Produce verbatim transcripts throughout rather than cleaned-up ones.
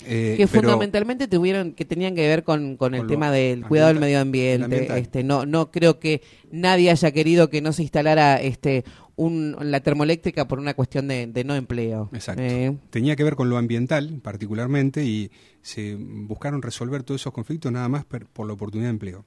Eh, que pero, fundamentalmente tuvieron, que tenían que ver con, con el con tema del ambiental, cuidado del medio ambiente. ambiental. Este, no, no creo que nadie haya querido que no se instalara este un, la termoeléctrica por una cuestión de, de no empleo. Exacto. Eh. Tenía que ver con lo ambiental particularmente y se buscaron resolver todos esos conflictos nada más per, por la oportunidad de empleo.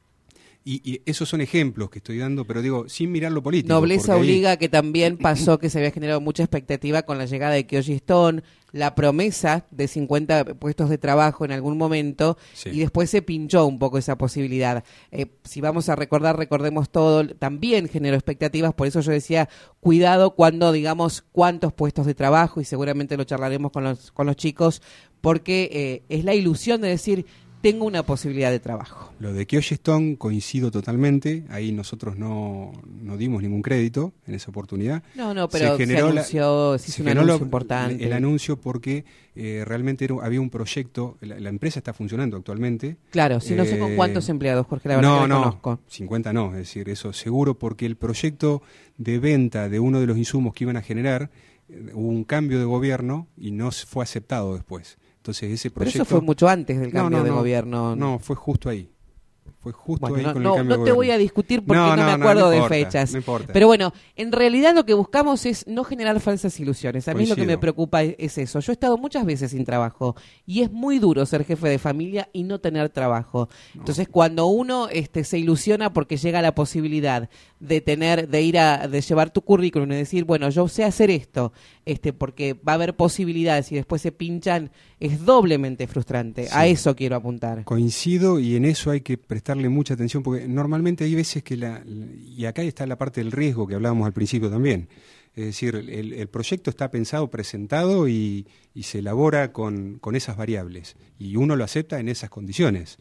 Y, y esos son ejemplos que estoy dando, pero digo, sin mirar lo político. Nobleza ahí... obliga, que también pasó que se había generado mucha expectativa con la llegada de Kyoshi Stone, la promesa de cincuenta puestos de trabajo en algún momento, sí. y después se pinchó un poco esa posibilidad. Eh, si vamos a recordar, recordemos todo, también generó expectativas, por eso yo decía, cuidado cuando digamos cuántos puestos de trabajo, y seguramente lo charlaremos con los, con los chicos, porque eh, es la ilusión de decir, tengo una posibilidad de trabajo. Lo de Kyoshi Stone coincido totalmente, ahí nosotros no, no dimos ningún crédito en esa oportunidad. No, no, pero se, generó se anunció, la, se hizo se un generó anuncio lo, importante. El anuncio porque eh, realmente era, había un proyecto, la, la empresa está funcionando actualmente. Claro, si no sé con cuántos empleados, Jorge, la verdad no, que no, conozco. cincuenta no, es decir, eso seguro, porque el proyecto de venta de uno de los insumos que iban a generar, eh, hubo un cambio de gobierno y no fue aceptado después. Entonces ese proyecto... Pero eso fue mucho antes del cambio no, no, de no, gobierno. No, fue justo ahí. Fue justo bueno, ahí no, con no, el cambio no de te voy gobierno. a discutir porque no, no, no me no, acuerdo no de importa, fechas. No importa. Pero bueno, en realidad lo que buscamos es no generar falsas ilusiones. A mí Coincido. lo que me preocupa es, es eso. Yo he estado muchas veces sin trabajo y es muy duro ser jefe de familia y no tener trabajo. No. Entonces, cuando uno este, se ilusiona porque llega la posibilidad de tener, de ir a, de llevar tu currículum y decir, bueno, yo sé hacer esto, este, porque va a haber posibilidades y después se pinchan, es doblemente frustrante. Sí. A eso quiero apuntar. Coincido y en eso hay que prestarle mucha atención porque normalmente hay veces que la, y acá está la parte del riesgo que hablábamos al principio también. Es decir, el, el proyecto está pensado, presentado y, y se elabora con, con esas variables y uno lo acepta en esas condiciones.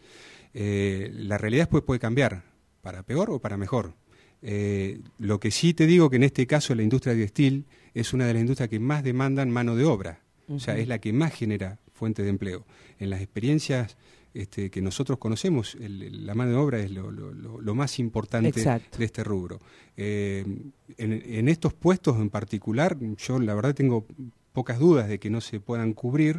Eh, la realidad después puede cambiar, para peor o para mejor. Eh, lo que sí te digo que en este caso la industria textil es una de las industrias que más demandan mano de obra, uh-huh. O sea, es la que más genera fuente de empleo. En las experiencias este, que nosotros conocemos, el, la mano de obra es lo, lo, lo, lo más importante Exacto. de este rubro. Eh, en, en estos puestos en particular, yo la verdad tengo pocas dudas de que no se puedan cubrir,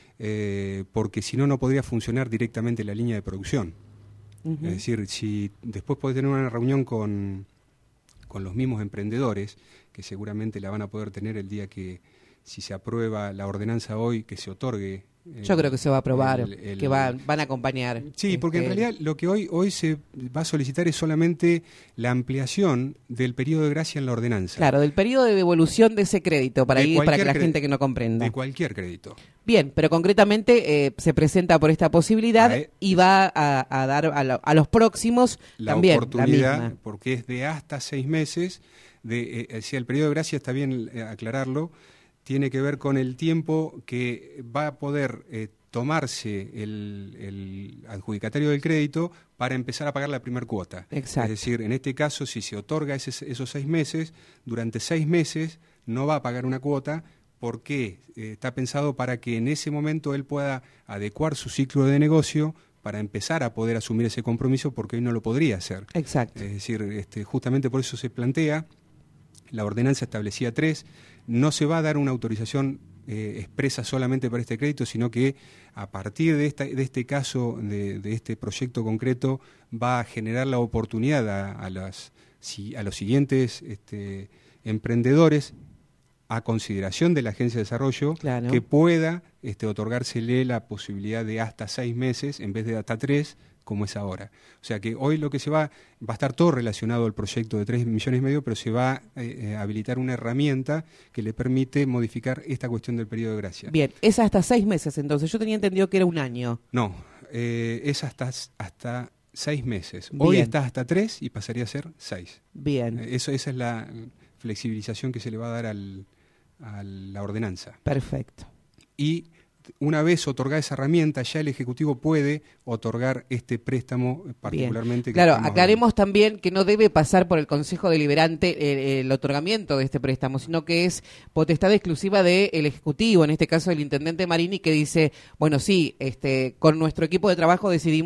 eh, porque si no, no podría funcionar directamente la línea de producción. Uh-huh. Es decir, si después podés tener una reunión con, con los mismos emprendedores, que seguramente la van a poder tener el día que, si se aprueba la ordenanza hoy, que se otorgue. El, Yo creo que se va a aprobar, el, el, que va, van a acompañar. Sí, este... porque en realidad lo que hoy, hoy se va a solicitar es solamente la ampliación del periodo de gracia en la ordenanza. Claro, del periodo de devolución de ese crédito, para, ir, para que la gente que no comprenda. De cualquier crédito. Bien, pero concretamente eh, se presenta por esta posibilidad ah, eh, y va a, a dar a, lo, a los próximos la también oportunidad, la misma. Porque es de hasta seis meses. De, eh, si el periodo de gracia está bien eh, aclararlo, tiene que ver con el tiempo que va a poder eh, tomarse el, el adjudicatario del crédito para empezar a pagar la primera cuota. Exacto. Es decir, en este caso, si se otorga ese, esos seis meses, durante seis meses no va a pagar una cuota porque eh, está pensado para que en ese momento él pueda adecuar su ciclo de negocio para empezar a poder asumir ese compromiso, porque hoy no lo podría hacer. Exacto. Es decir, este, justamente por eso se plantea, la ordenanza establecía tres, no se va a dar una autorización eh, expresa solamente para este crédito, sino que a partir de, esta, de este caso, de, de este proyecto concreto, va a generar la oportunidad a, a, las, a los siguientes este, emprendedores, a consideración de la Agencia de Desarrollo, claro. que pueda este, otorgársele la posibilidad de hasta seis meses en vez de hasta tres, como es ahora. O sea que hoy lo que se va, va a estar todo relacionado al proyecto de tres millones y medio, pero se va a eh, habilitar una herramienta que le permite modificar esta cuestión del periodo de gracia. Bien, es hasta seis meses entonces. Yo tenía entendido que era un año. No, eh, es hasta, hasta seis meses. Bien. Hoy está hasta tres y pasaría a ser seis. Bien. Eh, eso, esa es la flexibilización que se le va a dar al, a la ordenanza. Perfecto. Y una vez otorgada esa herramienta, ya el Ejecutivo puede otorgar este préstamo particularmente. Que claro, aclaremos hablando. También que no debe pasar por el Consejo Deliberante el, el otorgamiento de este préstamo, sino que es potestad exclusiva del Ejecutivo, en este caso del Intendente Marini, que dice, bueno, sí, este, con nuestro equipo de trabajo decidimos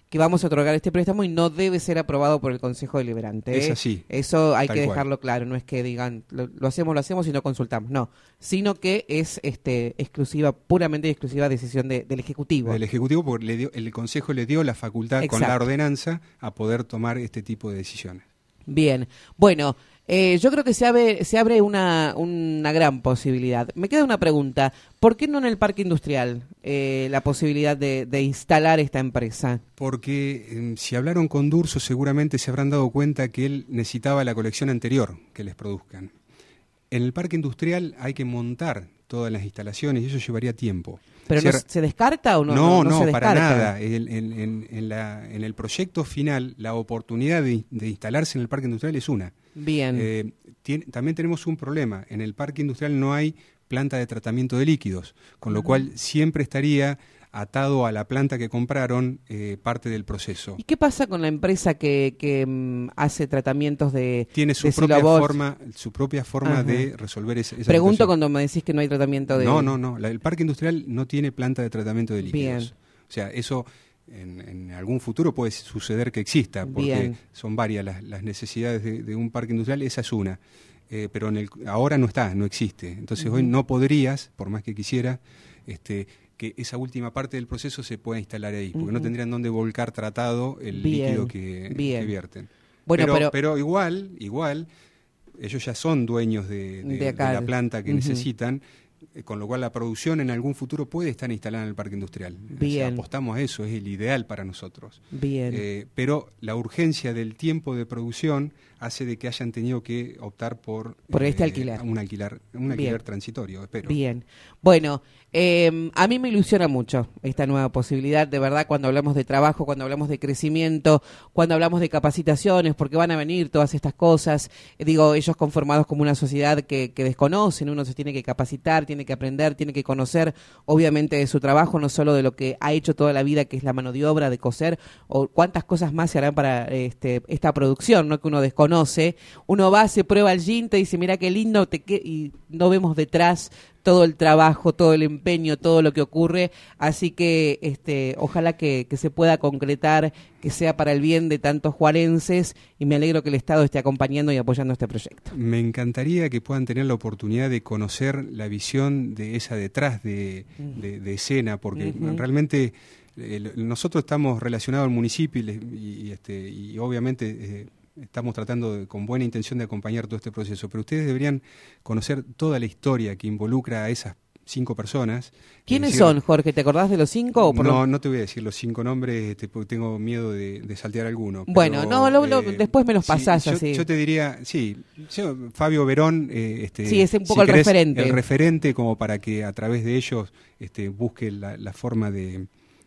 que vamos a otorgar este préstamo y no debe ser aprobado por el Consejo Deliberante. ¿eh? Es así. Eso hay tal que dejarlo cual. claro, no es que digan lo, lo hacemos, lo hacemos y no consultamos, no, sino que es este exclusiva, puramente y exclusiva decisión de, del Ejecutivo. Del Ejecutivo, porque le dio, el Consejo le dio la facultad Exacto. con la ordenanza a poder tomar este tipo de decisiones. Bien, bueno, eh, yo creo que se abre, se abre una, una gran posibilidad. Me queda una pregunta, ¿por qué no en el parque industrial eh, la posibilidad de, de instalar esta empresa? Porque eh, si hablaron con Durso seguramente se habrán dado cuenta que él necesitaba la colección anterior que les produzcan. En el parque industrial hay que montar todas las instalaciones y eso llevaría tiempo. ¿Pero no, Cier- se descarta o no? No, no, no, se para descarta? nada. En, en- en- en la- en el proyecto final, la oportunidad de, de instalarse en el parque industrial es una. Bien, Eh, tiene- también tenemos un problema. En el parque industrial no hay planta de tratamiento de líquidos, con lo cual siempre estaría atado a la planta que compraron eh, parte del proceso. ¿y qué pasa con la empresa que, que mm, hace tratamientos de Tiene su de propia silobox? forma, su propia forma Ajá. de resolver esa, esa Pregunto situación. cuando me decís que no hay tratamiento de... No, no, no. La- el parque industrial no tiene planta de tratamiento de líquidos. Bien. O sea, eso en, en algún futuro puede suceder que exista, porque Bien. son varias las, las necesidades de, de un parque industrial, esa es una. Eh, pero en el, ahora no está, no existe. Entonces Ujú. hoy no podrías, por más que quisiera, este, que esa última parte del proceso se pueda instalar ahí, porque no Ujú. tendrían dónde volcar tratado el Bien, líquido que, bien. que vierten. Bueno, pero, pero- pero igual, igual, ellos ya son dueños de, de- De acá. de la planta que Ujú. necesitan, eh, con lo cual la producción en algún futuro puede estar instalada en el parque industrial. O sea, Bien. apostamos a eso, es el ideal para nosotros. Bien. Eh, pero la urgencia del tiempo de producción hace de que hayan tenido que optar por, Por este alquiler. un alquiler, un Bien. alquiler transitorio, espero. Bien. Bueno, eh, a mí me ilusiona mucho esta nueva posibilidad, de verdad, cuando hablamos de trabajo, cuando hablamos de crecimiento, cuando hablamos de capacitaciones, porque van a venir todas estas cosas. Eh, digo, ellos conformados como una sociedad que, que desconocen, uno se tiene que capacitar, tiene que aprender, tiene que conocer, obviamente, de su trabajo, no solo de lo que ha hecho toda la vida, que es la mano de obra, de coser, o cuántas cosas más se harán para este, esta producción, ¿no? Que uno desconoce. Uno va, se prueba el jean, te dice, mira qué lindo, te que y no vemos detrás todo el trabajo, todo el empeño, todo lo que ocurre, así que este, ojalá que, que se pueda concretar, que sea para el bien de tantos juarenses, y me alegro que el Estado esté acompañando y apoyando este proyecto. Me encantaría que puedan tener la oportunidad de conocer la visión de esa detrás de, de, de escena, porque Ujú. realmente eh, nosotros estamos relacionados al municipio y, les- y, y, este, y obviamente eh, estamos tratando de, con buena intención de acompañar todo este proceso, pero ustedes deberían conocer toda la historia que involucra a esas cinco personas. ¿Quiénes Es decir, son, Jorge? ¿Te acordás de los cinco? O por No, lo- no te voy a decir los cinco nombres, este, porque tengo miedo de, de saltear alguno. Bueno, pero, no, lo- lo- después me los sí, pasás yo, así. Yo te diría, sí, yo, Fabio Verón, eh, este, Sí, es un poco si el querés, referente. el referente como para que a través de ellos este, busque la, la forma de,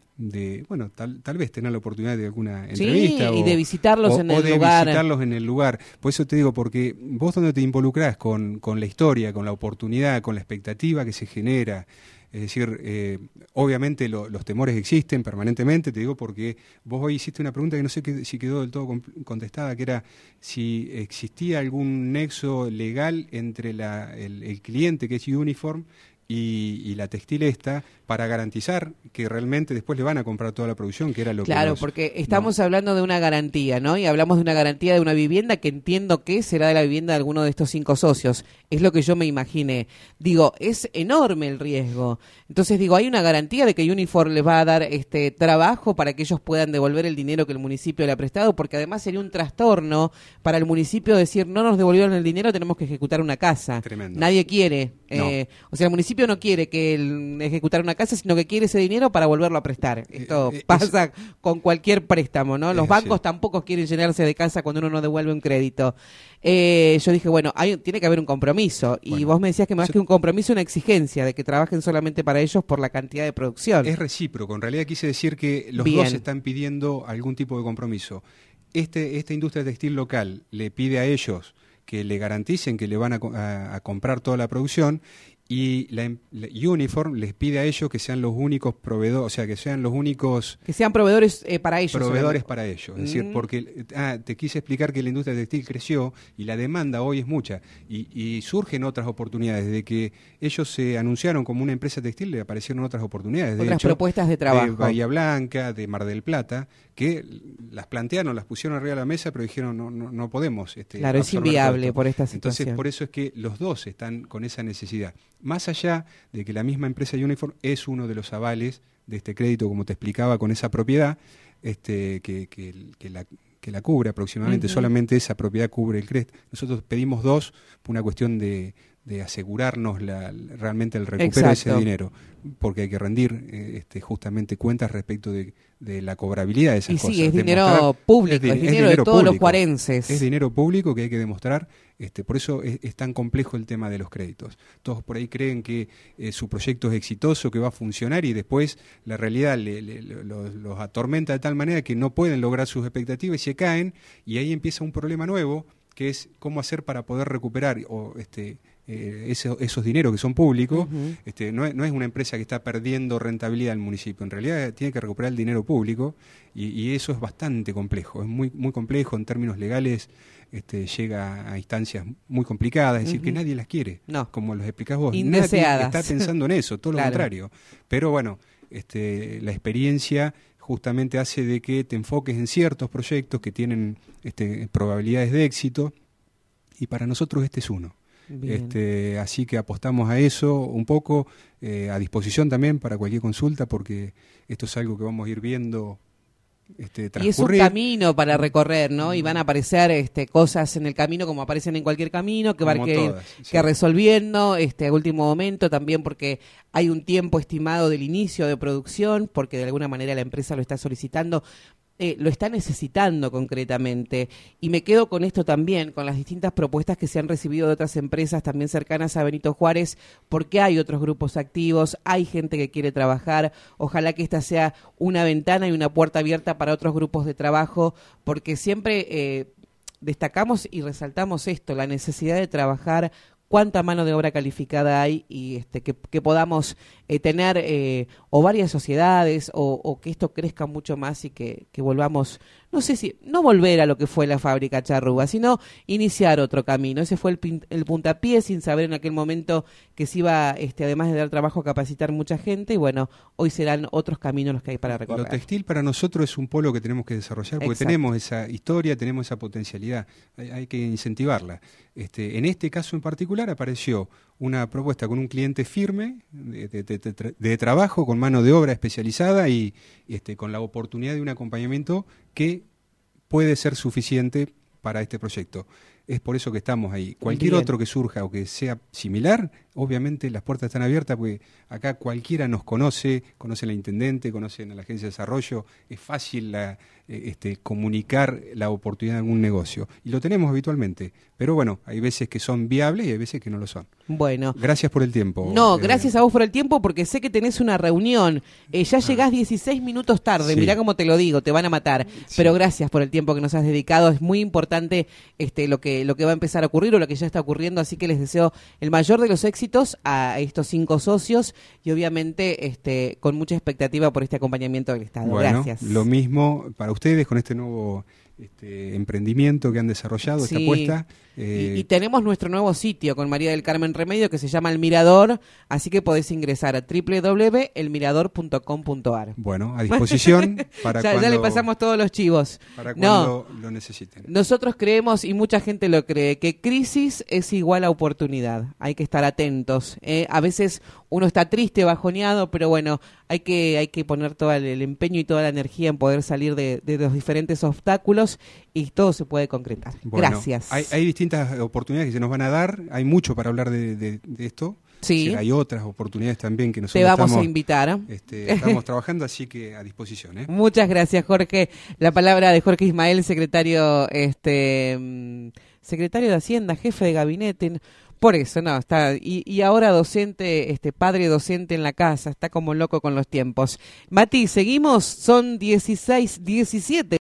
de, bueno, tal, tal vez tener la oportunidad de alguna Sí, entrevista. y o, de visitarlos o- en o el de lugar. visitarlos en el lugar. Por eso te digo, porque vos donde te involucrás con, con la historia, con la oportunidad, con la expectativa que se genera. Es decir, eh, obviamente lo- los temores existen permanentemente, te digo porque vos hoy hiciste una pregunta que no sé que, si quedó del todo com- contestada, que era si existía algún nexo legal entre la, el, el cliente, que es Uniform, y, y la textil esta, para garantizar que realmente después le van a comprar toda la producción, que era lo Claro, que nos- porque estamos no. hablando de una garantía, ¿no? Y hablamos de una garantía de una vivienda que entiendo que será de la vivienda de alguno de estos cinco socios. Es lo que yo me imaginé. Digo, es enorme el riesgo. Entonces digo, hay una garantía de que Unifor les va a dar este trabajo para que ellos puedan devolver el dinero que el municipio le ha prestado, porque además sería un trastorno para el municipio decir, no nos devolvieron el dinero, tenemos que ejecutar una casa. Tremendo. Nadie quiere. No. Eh, o sea, el municipio no quiere que el, ejecutar una casa, sino que quiere ese dinero para volverlo a prestar. Esto eh, es- pasa con cualquier préstamo, ¿no? Los Es bancos así. tampoco quieren llenarse de casa cuando uno no devuelve un crédito. Eh, yo dije, bueno, hay, tiene que haber un compromiso. Y Bueno, vos me decías que más yo- que un compromiso, una exigencia de que trabajen solamente para ellos por la cantidad de producción. Es recíproco. En realidad quise decir que los Bien. dos están pidiendo algún tipo de compromiso. Este, esta industria textil local le pide a ellos que le garanticen que le van a, co- a- a comprar toda la producción y la, la Uniform les pide a ellos que sean los únicos proveedores, o sea, que sean los únicos... Que sean proveedores eh, para ellos. Proveedores para ellos. Es mm. decir, porque ah, te quise explicar que la industria textil creció y la demanda hoy es mucha. Y, y surgen otras oportunidades. Desde que ellos se anunciaron como una empresa textil, le aparecieron otras oportunidades. De otras hecho, propuestas de trabajo. De Bahía Blanca, de Mar del Plata, que las plantearon, las pusieron arriba de la mesa, pero dijeron no, no, no podemos. Este, claro, es inviable por esta situación. Entonces, por eso es que los dos están con esa necesidad. Más allá de que la misma empresa Uniform es uno de los avales de este crédito, como te explicaba, con esa propiedad este, que, que, que, la, que la cubre aproximadamente, uh-huh. solamente esa propiedad cubre el crédito. Nosotros pedimos dos por una cuestión de, de asegurarnos la, realmente el recupero Exacto. de ese dinero, porque hay que rendir eh, este, justamente cuentas respecto de, de la cobrabilidad de esas y cosas. Sí, es dinero público, es, di- es dinero, es dinero de todos público, los juarenses. Es dinero público que hay que demostrar, este, por eso es, es tan complejo el tema de los créditos. Todos por ahí creen que eh, su proyecto es exitoso, que va a funcionar y después la realidad le, le, le, los, los atormenta de tal manera que no pueden lograr sus expectativas y se caen, y ahí empieza un problema nuevo, que es cómo hacer para poder recuperar o este eh, ese, esos dineros que son públicos. Uh-huh. este, no, es, no es una empresa que está perdiendo rentabilidad al municipio, en realidad tiene que recuperar el dinero público y, y eso es bastante complejo, es muy, muy complejo en términos legales. Este, llega a instancias muy complicadas, es decir, uh-huh. que nadie las quiere, no. como los explicás vos. Indeseadas. Nadie está pensando en eso, todo claro. lo contrario. Pero bueno, este, la experiencia justamente hace de que te enfoques en ciertos proyectos que tienen este, probabilidades de éxito, y para nosotros este es uno. Este, así que apostamos a eso un poco, eh, a disposición también para cualquier consulta, porque esto es algo que vamos a ir viendo Este, y es un camino para recorrer, ¿no? Y van a aparecer este, cosas en el camino como aparecen en cualquier camino, que va a ir sí. que resolviendo este, a último momento, también porque hay un tiempo estimado del inicio de producción, porque de alguna manera la empresa lo está solicitando, eh, lo está necesitando concretamente. Y me quedo con esto también, con las distintas propuestas que se han recibido de otras empresas también cercanas a Benito Juárez, porque hay otros grupos activos, hay gente que quiere trabajar. Ojalá que esta sea una ventana y una puerta abierta para otros grupos de trabajo, porque siempre eh, destacamos y resaltamos esto, la necesidad de trabajar, cuánta mano de obra calificada hay, y este, que, que podamos eh, tener eh, o varias sociedades o, o que esto crezca mucho más y que, que volvamos, no sé si, no volver a lo que fue la fábrica Charrúa, sino iniciar otro camino. Ese fue el, pin, el puntapié, sin saber en aquel momento que se iba, este, además de dar trabajo, a capacitar mucha gente, y bueno, hoy serán otros caminos los que hay para recorrer. Lo textil para nosotros es un polo que tenemos que desarrollar, porque Exacto. tenemos esa historia, tenemos esa potencialidad, hay, hay que incentivarla. Este, en este caso en particular apareció una propuesta con un cliente firme de, de, de, de, de trabajo, con mano de obra especializada y este, con la oportunidad de un acompañamiento que puede ser suficiente para este proyecto. Es por eso que estamos ahí. Cualquier Bien. otro que surja o que sea similar, obviamente las puertas están abiertas, porque acá cualquiera nos conoce, conoce al intendente, conocen a la agencia de desarrollo, es fácil la, eh, este, comunicar la oportunidad de algún negocio. Y lo tenemos habitualmente, pero bueno, hay veces que son viables y hay veces que no lo son. Bueno. Gracias por el tiempo. No, eh, gracias a vos por el tiempo, porque sé que tenés una reunión. Eh, ya ah. llegás dieciséis minutos tarde, sí. Mirá cómo te lo digo, te van a matar. Sí. Pero gracias por el tiempo que nos has dedicado. Es muy importante este, lo que lo que va a empezar a ocurrir o lo que ya está ocurriendo, así que les deseo el mayor de los éxitos a estos cinco socios y obviamente este, con mucha expectativa por este acompañamiento del Estado. Bueno, gracias. Lo mismo para ustedes con este nuevo este, emprendimiento que han desarrollado, sí. esta apuesta. Eh... Y, y tenemos nuestro nuevo sitio con María del Carmen Remedio que se llama El Mirador, así que podés ingresar a doble u doble u doble u punto el mirador punto com punto a r. Bueno, a disposición para ya, cuando... ya le pasamos todos los chivos. Para cuando no, lo necesiten. Nosotros creemos, y mucha gente lo cree, que crisis es igual a oportunidad. Hay que estar atentos. ¿eh? A veces uno está triste, bajoneado, pero bueno, hay que, hay que poner todo el, el empeño y toda la energía en poder salir de, de los diferentes obstáculos y todo se puede concretar. Bueno, gracias. Hay, hay distintas oportunidades que se nos van a dar, hay mucho para hablar de, de, de esto. Sí. Sí, hay otras oportunidades también que nosotros Te vamos estamos, a invitar. Este, estamos trabajando, así que a disposición. ¿eh? Muchas gracias, Jorge. La palabra de Jorge Ismael, secretario, este, secretario de Hacienda, jefe de gabinete. Por eso, no, está, y, y ahora docente, este padre docente en la casa, está como loco con los tiempos. Mati, seguimos, son dieciséis, diecisiete.